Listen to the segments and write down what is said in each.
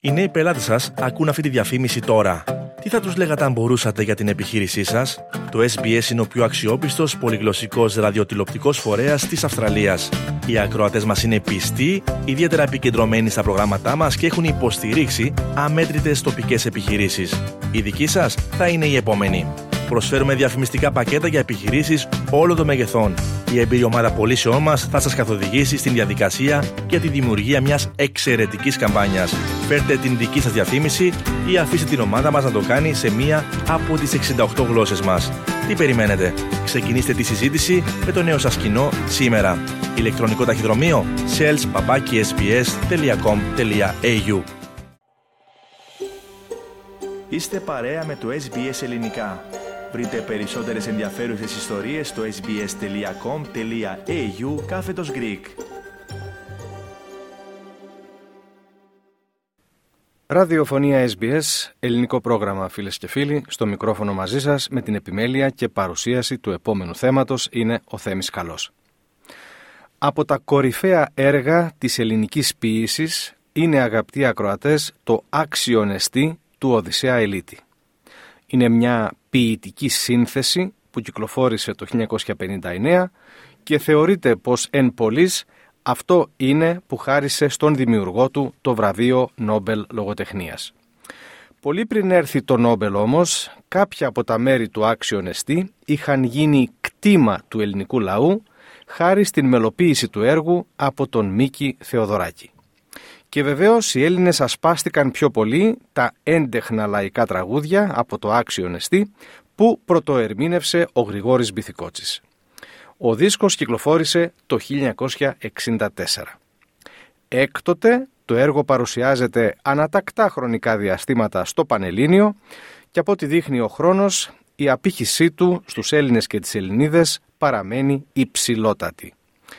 Οι νέοι πελάτες σας ακούν αυτή τη διαφήμιση τώρα. Τι θα τους λέγατε αν μπορούσατε για την επιχείρησή σας? Το SBS είναι ο πιο αξιόπιστος πολυγλωσσικός ραδιοτηλεοπτικός φορέας της Αυστραλίας. Οι ακροατές μας είναι πιστοί, ιδιαίτερα επικεντρωμένοι στα προγράμματά μας και έχουν υποστηρίξει αμέτρητες τοπικές επιχειρήσεις. Η δική σας θα είναι η επόμενη. Προσφέρουμε διαφημιστικά πακέτα για επιχειρήσεις όλων των μεγεθών. Η εμπειρή ομάδα πωλήσεών μας θα σας καθοδηγήσει στην διαδικασία για τη δημιουργία μιας εξαιρετικής καμπάνιας. Φέρτε την δική σας διαφήμιση ή αφήστε την ομάδα μας να το κάνει σε μία από τις 68 γλώσσες μας. Τι περιμένετε? Ξεκινήστε τη συζήτηση με το νέο σας κοινό σήμερα. Ηλεκτρονικό ταχυδρομείο sales@sbs.com.au. Είστε παρέα με το SBS Ελληνικά. Βρείτε περισσότερες ενδιαφέρουσες ιστορίες στο sbs.com.au/Greek. Ραδιοφωνία SBS, ελληνικό πρόγραμμα, φίλες και φίλοι. Στο μικρόφωνο μαζί σας με την επιμέλεια και παρουσίαση του επόμενου θέματος είναι ο Θέμης Καλός. Από τα κορυφαία έργα της ελληνικής ποίησης είναι, αγαπητοί ακροατές, το Άξιον εστί του Οδυσσέα Ελίτη. Είναι μια ποιητική σύνθεση που κυκλοφόρησε το 1959 και θεωρείται πως εν πολλοίς αυτό είναι που χάρισε στον δημιουργό του το βραβείο Νόμπελ Λογοτεχνίας. Πολύ πριν έρθει το Νόμπελ όμως, κάποια από τα μέρη του Άξιον εστί είχαν γίνει κτήμα του ελληνικού λαού χάρη στην μελοποίηση του έργου από τον Μίκη Θεοδωράκη. Και βεβαίως οι Έλληνες ασπάστηκαν πιο πολύ τα έντεχνα λαϊκά τραγούδια από το Άξιον εστί που πρωτοερμήνευσε ο Γρηγόρης Μπιθικότσης. Ο δίσκος κυκλοφόρησε το 1964. Έκτοτε το έργο παρουσιάζεται ανατακτά χρονικά διαστήματα στο Πανελλήνιο και από ό,τι δείχνει ο χρόνος η απήχησή του στους Έλληνες και τις Ελληνίδες παραμένει υψηλότατη.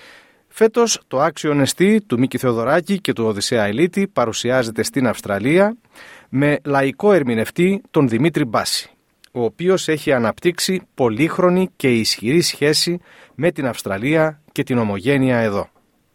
Φέτος το Άξιον εστί του Μίκη Θεοδωράκη και του Οδυσσέα Ελίτη παρουσιάζεται στην Αυστραλία με λαϊκό ερμηνευτή τον Δημήτρη Μπάση, ο οποίος έχει αναπτύξει πολύχρονη και ισχυρή σχέση με την Αυστραλία και την ομογένεια εδώ.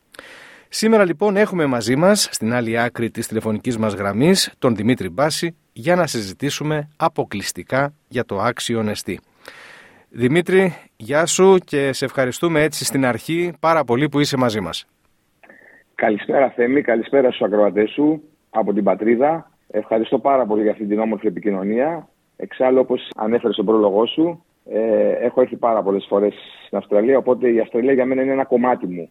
Σήμερα λοιπόν έχουμε μαζί μας, στην άλλη άκρη της τηλεφωνικής μας γραμμής, τον Δημήτρη Μπάση για να συζητήσουμε αποκλειστικά για το Άξιον εστί. Δημήτρη, γεια σου και σε ευχαριστούμε έτσι στην αρχή πάρα πολύ που είσαι μαζί μας. Καλησπέρα Θέμη, καλησπέρα στους ακροατές σου από την πατρίδα. Ευχαριστώ πάρα πολύ για αυτή την όμορφη επικοινωνία. Εξάλλου, όπως ανέφερες στον πρόλογό σου, έχω έρθει πάρα πολλές φορές στην Αυστραλία, οπότε η Αυστραλία για μένα είναι ένα κομμάτι μου.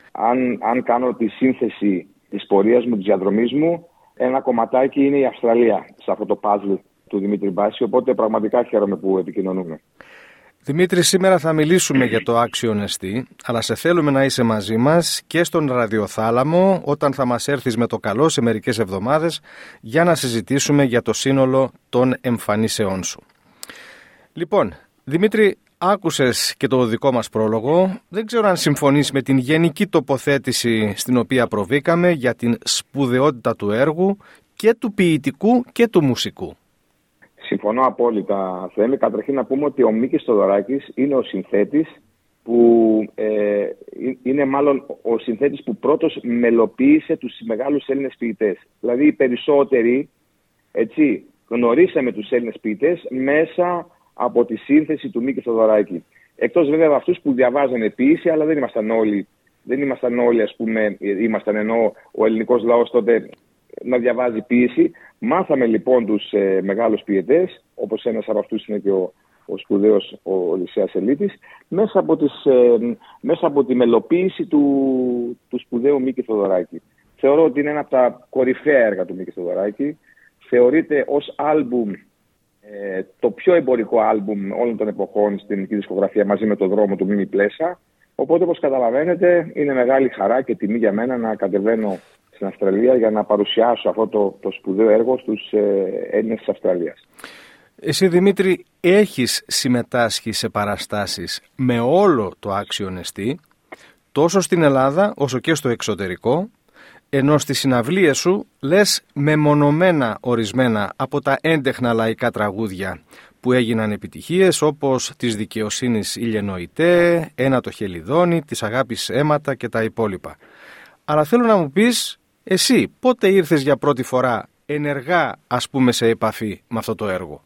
Αν κάνω τη σύνθεση της πορείας μου, της διαδρομής μου, ένα κομματάκι είναι η Αυστραλία σε αυτό το puzzle του Δημήτρη Μπάση, οπότε πραγματικά χαίρομαι που επικοινωνούμε. Δημήτρη, σήμερα θα μιλήσουμε για το Άξιον εστί, αλλά σε θέλουμε να είσαι μαζί μας και στον ραδιοθάλαμο όταν θα μας έρθεις με το καλό σε μερικές εβδομάδες για να συζητήσουμε για το σύνολο των εμφανίσεών σου. Λοιπόν, Δημήτρη, άκουσες και το δικό μας πρόλογο. Δεν ξέρω αν συμφωνείς με την γενική τοποθέτηση στην οποία προβήκαμε για την σπουδαιότητα του έργου και του ποιητικού και του μουσικού. Συμφωνώ απόλυτα, Θέμη. Καταρχήν να πούμε ότι ο Μίκης Θεοδωράκης είναι ο συνθέτης που είναι μάλλον ο συνθέτης που πρώτος μελοποίησε τους μεγάλους Έλληνες ποιητές. Δηλαδή οι περισσότεροι γνωρίσαμε τους Έλληνες ποιητές μέσα από τη σύνθεση του Μίκη Θεοδωράκη. Εκτός βέβαια από αυτούς που διαβάζανε ποίηση, αλλά δεν ήμασταν όλοι ας πούμε, ενώ ο ελληνικός λαός τότε να διαβάζει ποίηση. Μάθαμε λοιπόν τους μεγάλους ποιητές, όπως ένας από αυτούς είναι και ο σπουδαίος ο Οδυσσέας Ελίτης, μέσα από τη μελοποίηση του σπουδαίου Μίκη Θεοδωράκη. Θεωρώ ότι είναι ένα από τα κορυφαία έργα του Μίκη Θεοδωράκη. Θεωρείται ως άλμπουμ το πιο εμπορικό άλμπουμ όλων των εποχών στην ελληνική δισκογραφία, μαζί με το δρόμο του Μίμη Πλέσα. Οπότε, όπως καταλαβαίνετε, είναι μεγάλη χαρά και τιμή για μένα να κατεβαίνω στην Αυστραλία για να παρουσιάσω αυτό το σπουδαίο έργο στους Έλληνες της Αυστραλίας. Εσύ, Δημήτρη, έχεις συμμετάσχει σε παραστάσεις με όλο το Άξιον εστί, τόσο στην Ελλάδα όσο και στο εξωτερικό, ενώ στις συναυλίες σου λες μεμονωμένα ορισμένα από τα έντεχνα λαϊκά τραγούδια που έγιναν επιτυχίες, όπως της δικαιοσύνης Ηλιενοητέ, Ένα το χελιδόνι, της αγάπης αίματα και τα υπόλοιπα. Αλλά θέλω να μου πεις εσύ πότε ήρθες για πρώτη φορά ενεργά, ας πούμε, σε επαφή με αυτό το έργο?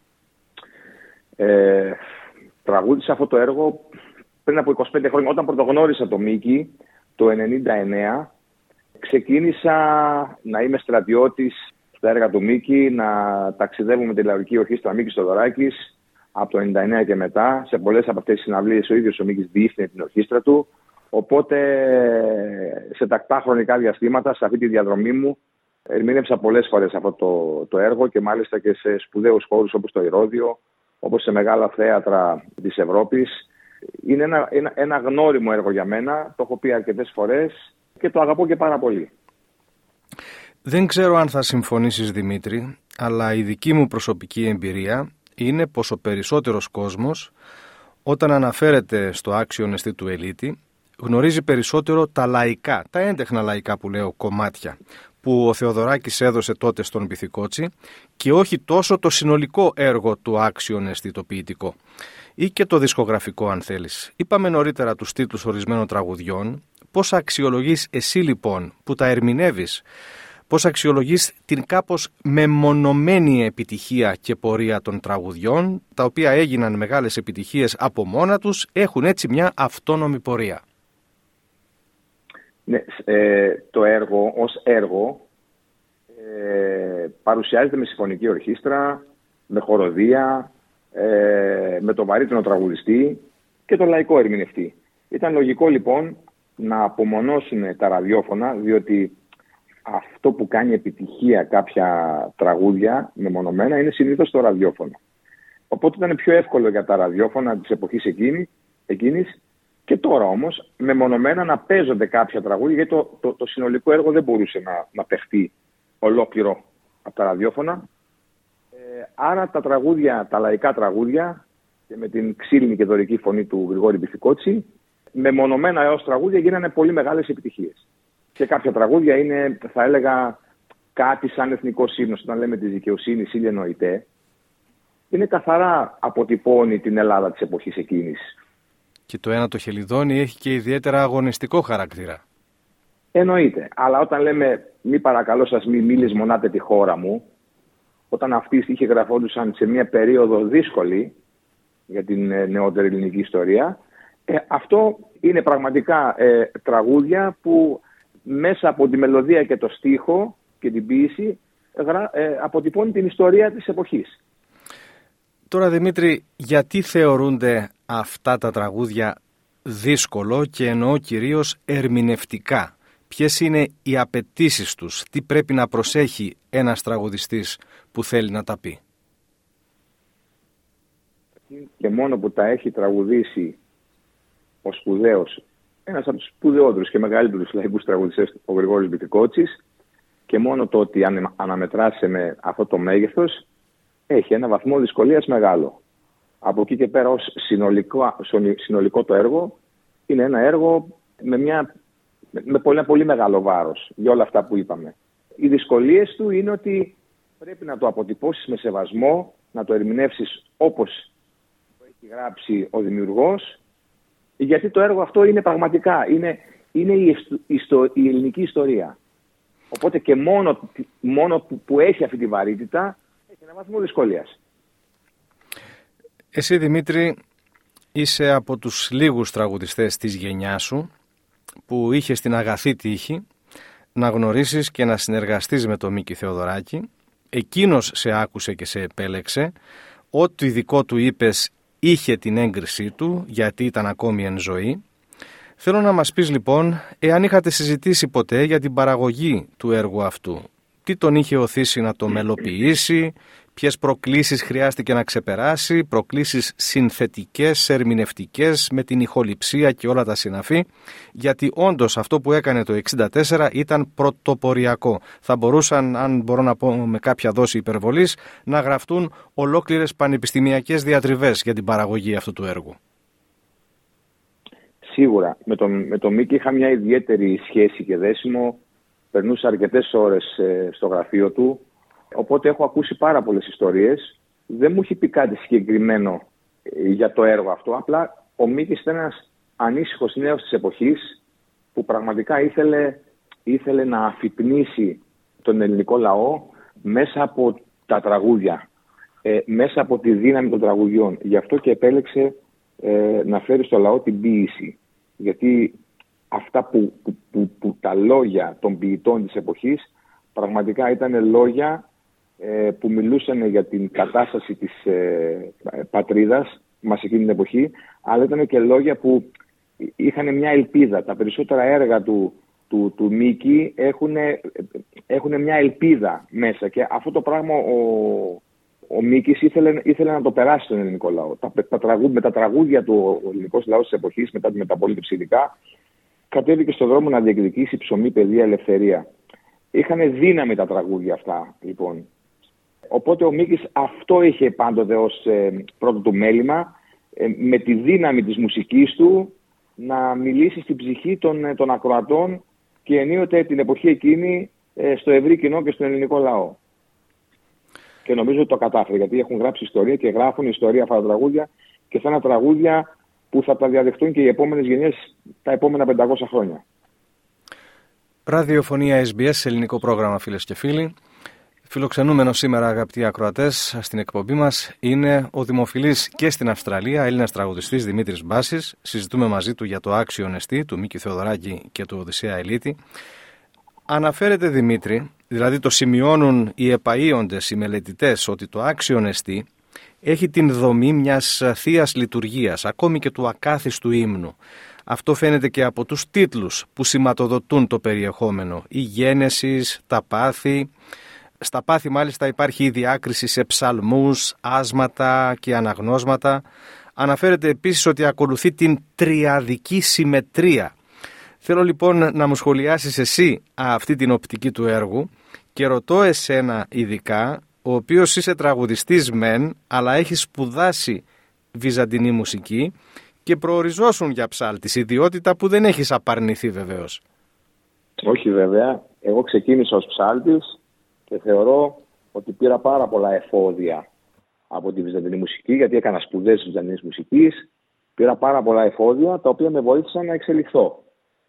Τραγούδισα αυτό το έργο πριν από 25 χρόνια. Όταν πρωτογνώρισα το Μίκη, το 1999, ξεκίνησα να είμαι στρατιώτης στα έργα του Μίκη, να ταξιδεύω με τη Λαϊκή Ορχήστρα Μίκης Θεοδωράκης από το 1999 και μετά. Σε πολλές από αυτές τις συναυλίες ο ίδιος ο Μίκης διεύθυνε την ορχήστρα του. Οπότε σε τακτά χρονικά διαστήματα, σε αυτή τη διαδρομή μου, ερμήνευσα πολλές φορές αυτό το έργο και μάλιστα και σε σπουδαίους χώρους όπως το Ηρώδειο, όπως σε μεγάλα θέατρα της Ευρώπης. Είναι ένα γνώριμο έργο για μένα, το έχω πει αρκετές φορές και το αγαπώ και πάρα πολύ. Δεν ξέρω αν θα συμφωνήσεις, Δημήτρη, αλλά η δική μου προσωπική εμπειρία είναι πως ο περισσότερος κόσμος, όταν αναφέρεται στο άξιο εστί του Ελίτη, γνωρίζει περισσότερο τα λαϊκά, τα έντεχνα λαϊκά που λέω κομμάτια, που ο Θεοδωράκης έδωσε τότε στον Πυθικότσι και όχι τόσο το συνολικό έργο του άξιον εστί το ποιητικό ή και το δισκογραφικό αν θέλεις. Είπαμε νωρίτερα τους τίτλους ορισμένων τραγουδιών. Πώς αξιολογείς εσύ λοιπόν που τα ερμηνεύεις, πώς αξιολογείς την κάπως μεμονωμένη επιτυχία και πορεία των τραγουδιών, τα οποία έγιναν μεγάλες επιτυχίες από μόνα τους, έχουν έτσι μια αυτόνομη πορεία? Ναι, το έργο ως έργο παρουσιάζεται με συμφωνική ορχήστρα, με χοροδία, με τον βαρύτονο τραγουδιστή και τον λαϊκό ερμηνευτή. Ήταν λογικό λοιπόν να απομονώσουν τα ραδιόφωνα, διότι αυτό που κάνει επιτυχία κάποια τραγούδια μεμονωμένα είναι συνήθως το ραδιόφωνο. Οπότε ήταν πιο εύκολο για τα ραδιόφωνα της εποχής εκείνης και τώρα όμως μεμονωμένα να παίζονται κάποια τραγούδια, γιατί το συνολικό έργο δεν μπορούσε να παιχτεί ολόκληρο από τα ραδιόφωνα. Άρα τα τραγούδια, τα λαϊκά τραγούδια και με την ξύλινη και δωρική φωνή του Γρηγόρη Πυθικότση, μεμονωμένα έως τραγούδια γίνανε πολύ μεγάλες επιτυχίες. Και κάποια τραγούδια είναι, θα έλεγα, κάτι σαν εθνικός ύμνος. Όταν λέμε της δικαιοσύνης Ήλιε νοητέ, είναι καθαρά αποτυπώνει την Ελλάδα της εποχής εκείνης. Και το ένα το Χελιδόνι έχει και ιδιαίτερα αγωνιστικό χαρακτήρα. Εννοείται. Αλλά όταν λέμε μη παρακαλώ σας μη λησμονάτε τη χώρα μου, όταν αυτοί οι στίχοι γραφόντουσαν σε μια περίοδο δύσκολη για την νεότερη ελληνική ιστορία, αυτό είναι πραγματικά τραγούδια που μέσα από τη μελωδία και το στίχο και την ποίηση αποτυπώνει την ιστορία της εποχής. Τώρα, Δημήτρη, γιατί θεωρούνται αυτά τα τραγούδια δύσκολο και εννοώ κυρίως ερμηνευτικά? Ποιες είναι οι απαιτήσεις τους? Τι πρέπει να προσέχει ένας τραγουδιστής που θέλει να τα πει? Και μόνο που τα έχει τραγουδήσει ο σπουδαίος, ένας από τους σπουδαιότερους και μεγαλύτερους λαϊκούς τραγουδιστές, ο Γρηγόρης Πυθικότσης, και μόνο το ότι αναμετράσαι με αυτό το μέγεθος έχει ένα βαθμό δυσκολίας μεγάλο. Από εκεί και πέρα ως συνολικό το έργο είναι ένα έργο με πολύ μεγάλο βάρος για όλα αυτά που είπαμε. Οι δυσκολίες του είναι ότι πρέπει να το αποτυπώσεις με σεβασμό, να το ερμηνεύσεις όπως το έχει γράψει ο δημιουργός, γιατί το έργο αυτό είναι πραγματικά, είναι η ελληνική ιστορία. Οπότε και μόνο που έχει αυτή τη βαρύτητα, έχει ένα βαθμό δυσκολίας. Εσύ, Δημήτρη, είσαι από τους λίγους τραγουδιστές της γενιάς σου που είχε την αγαθή τύχη να γνωρίσεις και να συνεργαστείς με τον Μίκη Θεοδωράκη. Εκείνος σε άκουσε και σε επέλεξε. Ό,τι δικό του είπες είχε την έγκρισή του, γιατί ήταν ακόμη εν ζωή. Θέλω να μας πεις λοιπόν, εάν είχατε συζητήσει ποτέ για την παραγωγή του έργου αυτού, τι τον είχε οθήσει να το μελοποιήσει, ποιες προκλήσεις χρειάστηκε να ξεπεράσει, προκλήσεις συνθετικές, ερμηνευτικές, με την ηχοληψία και όλα τα συναφή, γιατί όντως αυτό που έκανε το 1964 ήταν πρωτοποριακό. Θα μπορούσαν, αν μπορώ να πω με κάποια δόση υπερβολής, να γραφτούν ολόκληρες πανεπιστημιακές διατριβές για την παραγωγή αυτού του έργου. Σίγουρα. Με τον Μίκη είχα μια ιδιαίτερη σχέση και δέσιμο. Περνούσα αρκετές ώρες στο γραφείο του. Οπότε έχω ακούσει πάρα πολλές ιστορίες. Δεν μου έχει πει κάτι συγκεκριμένο για το έργο αυτό. Απλά ο Μίκης ήταν ένας ανήσυχος νέος της εποχής που πραγματικά ήθελε να αφυπνίσει τον ελληνικό λαό μέσα από τα τραγούδια, μέσα από τη δύναμη των τραγουδιών. Γι' αυτό και επέλεξε να φέρει στο λαό την ποίηση. Γιατί αυτά που τα λόγια των ποιητών της εποχής πραγματικά ήταν λόγια που μιλούσαν για την κατάσταση της πατρίδας μας εκείνη την εποχή, αλλά ήταν και λόγια που είχαν μια ελπίδα. Τα περισσότερα έργα του Μίκη έχουν μια ελπίδα μέσα, και αυτό το πράγμα ο Μίκης ήθελε να το περάσει στον ελληνικό λαό. Με τα τραγούδια του, ο ελληνικός λαός της εποχής, μετά τη μεταπολίτευση ειδικά, κατέβηκε στον δρόμο να διεκδικήσει ψωμί, παιδεία, ελευθερία. Είχαν δύναμη τα τραγούδια αυτά, λοιπόν. Οπότε ο Μίκης αυτό είχε πάντοτε ως πρώτο του μέλημα, με τη δύναμη της μουσικής του να μιλήσει στην ψυχή των ακροατών και ενίοτε την εποχή εκείνη στο ευρύ κοινό και στον ελληνικό λαό. Και νομίζω ότι το κατάφερε, γιατί έχουν γράψει ιστορία και γράφουν ιστορία αυτά τα τραγούδια, και θα είναι τραγούδια που θα τα διαδεχτούν και οι επόμενες γενιές τα επόμενα 500 χρόνια. Ραδιοφωνία SBS, ελληνικό πρόγραμμα, φίλες και φίλοι. Φιλοξενούμενος σήμερα, αγαπητοί ακροατές, στην εκπομπή μας είναι ο δημοφιλής και στην Αυστραλία Έλληνας τραγουδιστής Δημήτρης Μπάσης. Συζητούμε μαζί του για το Άξιον Εστί του Μίκη Θεοδωράκη και του Οδυσσέα Ελίτη. Αναφέρεται, Δημήτρη, δηλαδή το σημειώνουν οι επαΐοντες, οι μελετητές, ότι το Άξιον Εστί έχει την δομή μιας θείας λειτουργίας, ακόμη και του ακάθιστου ύμνου. Αυτό φαίνεται και από τους τίτλους που σηματοδοτούν το περιεχόμενο. Η Γένεσης, τα πάθη. Στα πάθη μάλιστα υπάρχει η διάκριση σε ψαλμούς, άσματα και αναγνώσματα. Αναφέρεται επίσης ότι ακολουθεί την τριαδική συμμετρία. Θέλω λοιπόν να μου σχολιάσεις εσύ αυτή την οπτική του έργου, και ρωτώ εσένα ειδικά, ο οποίος είσαι τραγουδιστής μεν, αλλά έχεις σπουδάσει βυζαντινή μουσική και προοριζόσουν για ψάλτης, ιδιότητα που δεν έχεις απαρνηθεί βεβαίως. Όχι βέβαια, εγώ ξεκίνησα ως ψάλτης και θεωρώ ότι πήρα πάρα πολλά εφόδια από τη βυζαντινή μουσική, γιατί έκανα σπουδές της βυζαντινής μουσικής. Πήρα πάρα πολλά εφόδια τα οποία με βοήθησαν να εξελιχθώ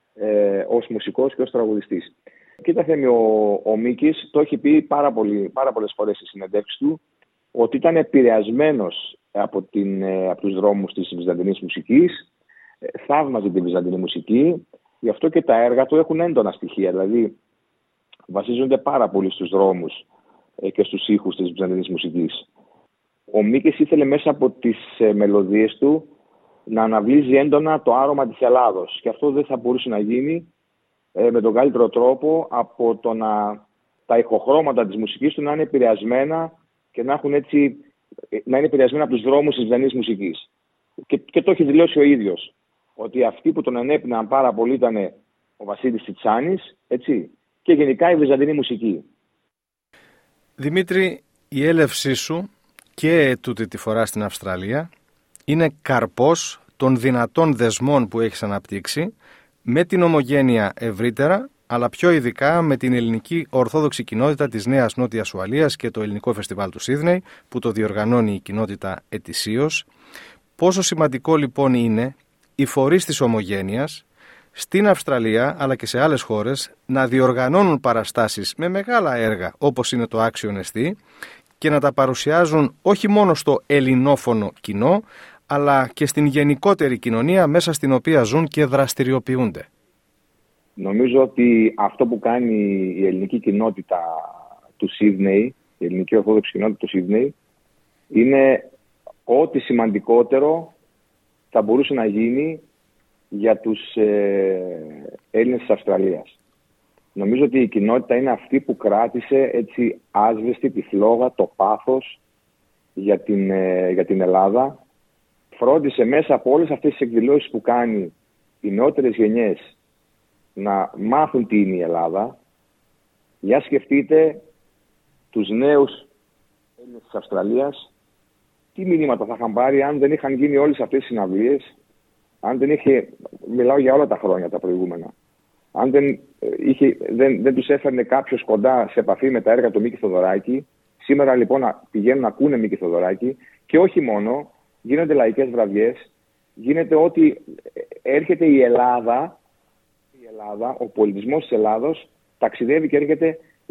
ως μουσικός και ως τραγουδιστής. Κοίταξε, ο Μίκης το έχει πει πάρα πολλές φορές στις συνεντεύξεις του, ότι ήταν επηρεασμένος από τους δρόμους της βυζαντινής μουσικής, θαύμαζε τη βυζαντινή μουσική, γι' αυτό και τα έργα του έχουν έντονα στοιχεία, δηλαδή βασίζονται πάρα πολύ στους δρόμους και στους ήχους της βυζαντινής μουσικής. Ο Μίκης ήθελε μέσα από τις μελωδίες του να αναβλύζει έντονα το άρωμα της Ελλάδος, και αυτό δεν θα μπορούσε να γίνει με τον καλύτερο τρόπο από το τα ηχοχρώματα της μουσικής του να είναι επηρεασμένα και να είναι επηρεασμένα από τους δρόμους της βυζαντινής μουσικής. Και το έχει δηλώσει ο ίδιος, ότι αυτοί που τον ενέπνεαν πάρα πολύ ήταν ο Βασίλης Τσιτσάνης, έτσι, και γενικά η βυζαντινή μουσική. Δημήτρη, η έλευσή σου και τούτη τη φορά στην Αυστραλία είναι καρπός των δυνατών δεσμών που έχεις αναπτύξει με την ομογένεια ευρύτερα, αλλά πιο ειδικά με την ελληνική ορθόδοξη κοινότητα της Νέας Νότιας Ουαλίας και το ελληνικό φεστιβάλ του Σίδνεϊ, που το διοργανώνει η κοινότητα ετησίως. Πόσο σημαντικό λοιπόν είναι οι φορείς της ομογένειας στην Αυστραλία αλλά και σε άλλες χώρες να διοργανώνουν παραστάσεις με μεγάλα έργα όπως είναι το Άξιον Εστί και να τα παρουσιάζουν όχι μόνο στο ελληνόφωνο κοινό, αλλά και στην γενικότερη κοινωνία μέσα στην οποία ζουν και δραστηριοποιούνται. Νομίζω ότι αυτό που κάνει η ελληνική κοινότητα του Σίδνεϊ, η ελληνική ορθόδοξη κοινότητα του Σίδνεϊ, είναι ό,τι σημαντικότερο θα μπορούσε να γίνει για τους Έλληνες της Αυστραλίας. Νομίζω ότι η κοινότητα είναι αυτή που κράτησε έτσι άσβεστη τη φλόγα, το πάθος για την Ελλάδα. Φρόντισε μέσα από όλες αυτές τις εκδηλώσεις που κάνει οι νεότερες γενιές να μάθουν τι είναι η Ελλάδα. Για σκεφτείτε τους νέους Έλληνες της Αυστραλίας, τι μηνύματα θα είχαν πάρει αν δεν είχαν γίνει όλες αυτές οι συναυλίες, αν δεν είχε, μιλάω για όλα τα χρόνια τα προηγούμενα, αν δεν τους έφερνε κάποιος κοντά σε επαφή με τα έργα του Μίκη Θεοδωράκη. Σήμερα λοιπόν πηγαίνουν να ακούνε Μίκη Θεοδωράκη, και όχι μόνο, γίνονται λαϊκές βραδιές, γίνεται ότι έρχεται η Ελλάδα, ο πολιτισμός της Ελλάδος ταξιδεύει και έρχεται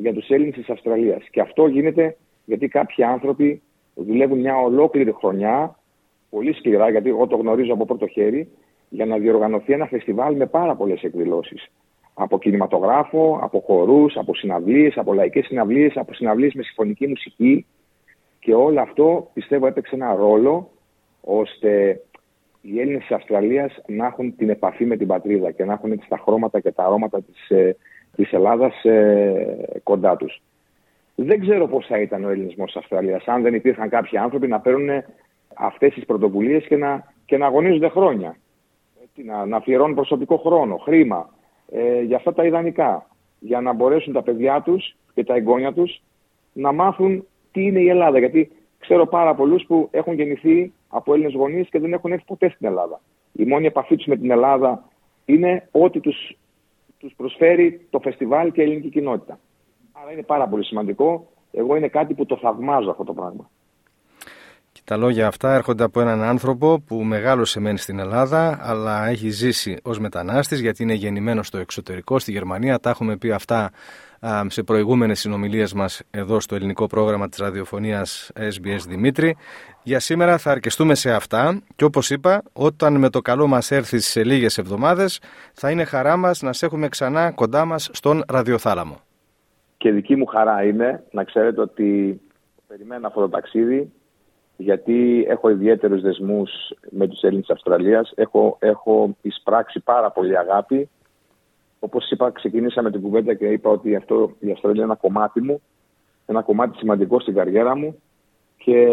για τους Έλληνες της Αυστραλίας. Και αυτό γίνεται γιατί κάποιοι άνθρωποι δουλεύουν μια ολόκληρη χρονιά, πολύ σκληρά, γιατί εγώ το γνωρίζω από πρώτο χέρι, για να διοργανωθεί ένα φεστιβάλ με πάρα πολλές εκδηλώσεις. Από κινηματογράφο, από χορούς, από συναυλίες, από λαϊκές συναυλίες, από συναυλίες με συμφωνική μουσική. Και όλο αυτό πιστεύω έπαιξε ένα ρόλο ώστε οι Έλληνες της Αυστραλίας να έχουν την επαφή με την πατρίδα και να έχουν έτσι τα χρώματα και τα αρώματα της Ελλάδας κοντά τους. Δεν ξέρω πώς θα ήταν ο ελληνισμός της Αυστραλίας αν δεν υπήρχαν κάποιοι άνθρωποι να παίρνουν αυτές τις πρωτοβουλίες και να αγωνίζονται χρόνια. Να αφιερώνουν προσωπικό χρόνο, χρήμα για αυτά τα ιδανικά. Για να μπορέσουν τα παιδιά τους και τα εγγόνια τους να μάθουν τι είναι η Ελλάδα. Γιατί ξέρω πάρα πολλούς που έχουν γεννηθεί από Έλληνες γονείς και δεν έχουν έρθει ποτέ στην Ελλάδα. Η μόνη επαφή τους με την Ελλάδα είναι ό,τι τους προσφέρει το φεστιβάλ και η ελληνική κοινότητα. Άρα είναι πάρα πολύ σημαντικό. Εγώ είναι κάτι που το θαυμάζω αυτό το πράγμα. Και τα λόγια αυτά έρχονται από έναν άνθρωπο που μεγάλωσε μεν στην Ελλάδα, αλλά έχει ζήσει ως μετανάστης, γιατί είναι γεννημένος στο εξωτερικό, στη Γερμανία. Τα έχουμε πει αυτά σε προηγούμενες συνομιλίες μας εδώ στο ελληνικό πρόγραμμα της ραδιοφωνίας SBS Δημήτρη. Για σήμερα θα αρκεστούμε σε αυτά και όπως είπα, όταν με το καλό μας έρθει σε λίγες εβδομάδες, θα είναι χαρά μας να σε έχουμε ξανά κοντά μας στον ραδιοθάλαμο. Και δική μου χαρά είναι να ξέρετε ότι περιμένω αυτό το ταξίδι, γιατί έχω ιδιαίτερους δεσμούς με τους Έλληνες της Αυστραλίας. Έχω εισπράξει πάρα πολύ αγάπη. Όπως είπα, ξεκίνησα με την κουβέντα και είπα ότι η Αυστραλία είναι ένα κομμάτι μου, ένα κομμάτι σημαντικό στην καριέρα μου και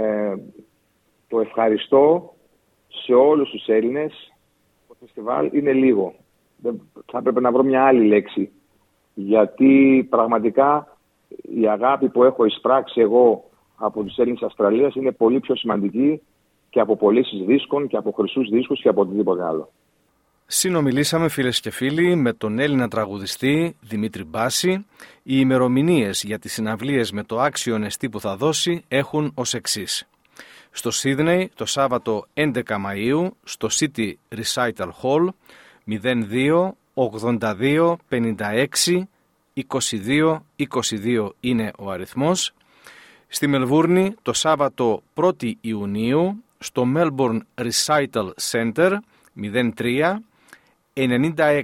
το ευχαριστώ σε όλους τους Έλληνες. Το φεστιβάλ είναι λίγο. Θα έπρεπε να βρω μια άλλη λέξη, γιατί πραγματικά η αγάπη που έχω εισπράξει εγώ από τους Έλληνες της Αυστραλίας είναι πολύ πιο σημαντική και από πωλήσεις δίσκων και από χρυσούς δίσκους και από οτιδήποτε άλλο. Συνομιλήσαμε, φίλες και φίλοι, με τον Έλληνα τραγουδιστή Δημήτρη Μπάση. Οι ημερομηνίες για τις συναυλίες με το άξιο εστί που θα δώσει έχουν ως εξής. Στο Σίδνεϊ το Σάββατο 11 Μαΐου στο City Recital Hall 02 82 56 22 22 είναι ο αριθμός. Στη Μελβούρνη το Σάββατο 1η Ιουνίου στο Melbourne Recital Center 03 96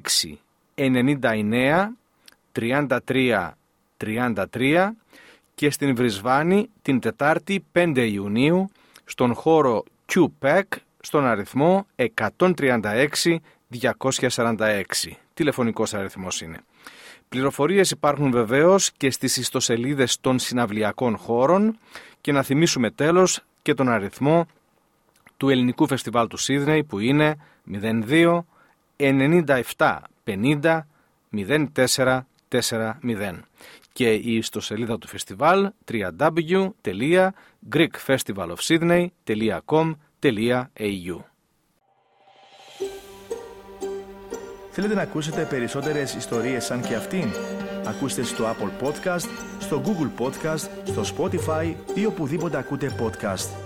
99 33 33 και στην Βρισβάνη την Τετάρτη 5 Ιουνίου στον χώρο QPEC στον αριθμό 136 246. Τηλεφωνικός αριθμός είναι. Πληροφορίες υπάρχουν βεβαίως και στις ιστοσελίδες των συναυλιακών χώρων και να θυμίσουμε τέλος και τον αριθμό του Ελληνικού Φεστιβάλ του Σίδνεϊ που είναι 02 97 50 04 40 και η ιστοσελίδα του φεστιβάλ www.greekfestivalofsydney.com.au. Θέλετε να ακούσετε περισσότερες ιστορίες σαν και αυτήν? Ακούστε στο Apple Podcast, στο Google Podcast, στο Spotify ή οπουδήποτε ακούτε podcast.